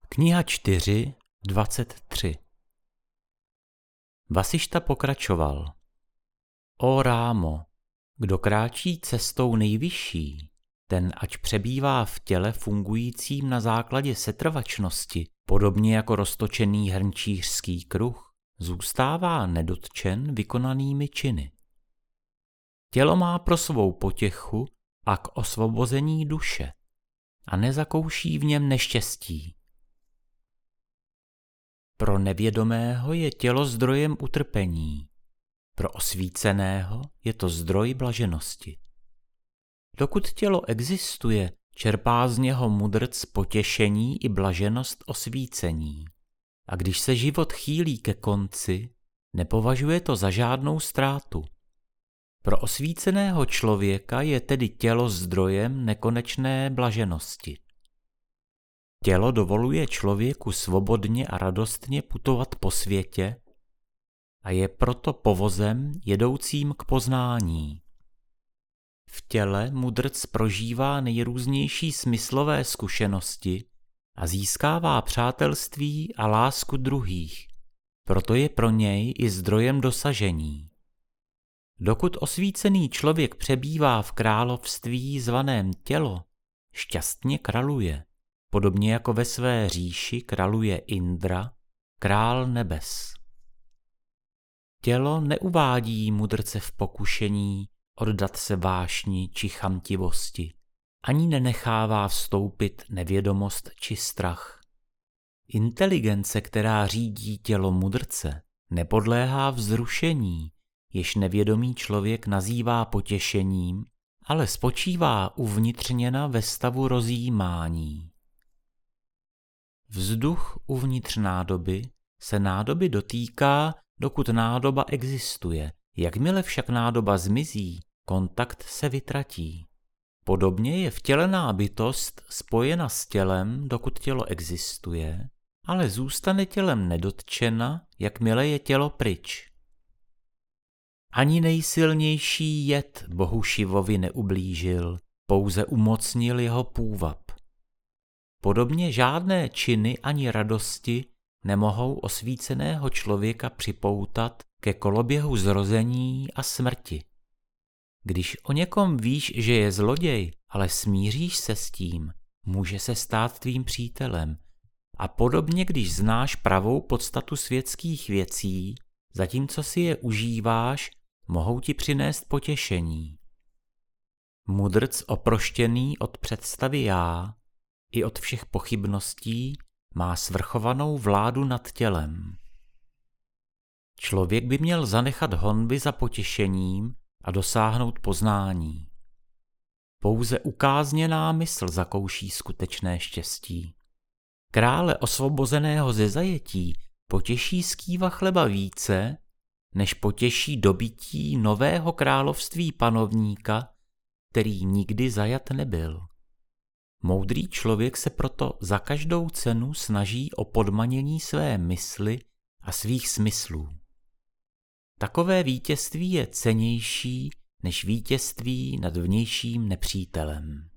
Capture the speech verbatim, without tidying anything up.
Kniha čtyři, dvacet tři. Vasišta pokračoval. O Rámo, kdo kráčí cestou nejvyšší, ten ať přebývá v těle fungujícím na základě setrvačnosti, podobně jako roztočený hrnčířský kruh, zůstává nedotčen vykonanými činy. Tělo má pro svou potěchu a k osvobození duše a nezakouší v něm neštěstí. Pro nevědomého je tělo zdrojem utrpení, pro osvíceného je to zdroj blaženosti. Dokud tělo existuje, čerpá z něho mudrc potěšení i blaženost osvícení. A když se život chýlí ke konci, nepovažuje to za žádnou ztrátu. Pro osvíceného člověka je tedy tělo zdrojem nekonečné blaženosti. Tělo dovoluje člověku svobodně a radostně putovat po světě a je proto povozem jedoucím k poznání. V těle mudrc prožívá nejrůznější smyslové zkušenosti a získává přátelství a lásku druhých, proto je pro něj i zdrojem dosažení. Dokud osvícený člověk přebývá v království zvaném tělo, šťastně králuje, podobně jako ve své říši králuje Indra, král nebes. Tělo neuvádí mudrce v pokušení oddat se vášni či chamtivosti, ani nenechává vstoupit nevědomost či strach. Inteligence, která řídí tělo mudrce, nepodléhá vzrušení, jež nevědomý člověk nazývá potěšením, ale spočívá uvnitřněna ve stavu rozjímání. Vzduch uvnitř nádoby se nádoby dotýká, dokud nádoba existuje. Jakmile však nádoba zmizí, kontakt se vytratí. Podobně je vtělená bytost spojena s tělem, dokud tělo existuje, ale zůstane tělem nedotčena, jakmile je tělo pryč. Ani nejsilnější jed bohu Šivovi neublížil, pouze umocnil jeho půvab. Podobně žádné činy ani radosti nemohou osvíceného člověka připoutat ke koloběhu zrození a smrti. Když o někom víš, že je zloděj, ale smíříš se s tím, může se stát tvým přítelem. A podobně, když znáš pravou podstatu světských věcí, zatímco si je užíváš, mohou ti přinést potěšení. Mudrc oproštěný od představy já i od všech pochybností má svrchovanou vládu nad tělem. Člověk by měl zanechat honby za potěšením a dosáhnout poznání. Pouze ukázněná mysl zakouší skutečné štěstí. Krále osvobozeného ze zajetí potěší skýva chleba více, než potěší dobytí nového království panovníka, který nikdy zajat nebyl. Moudrý člověk se proto za každou cenu snaží o podmanění své mysli a svých smyslů. Takové vítězství je cennější než vítězství nad vnějším nepřítelem.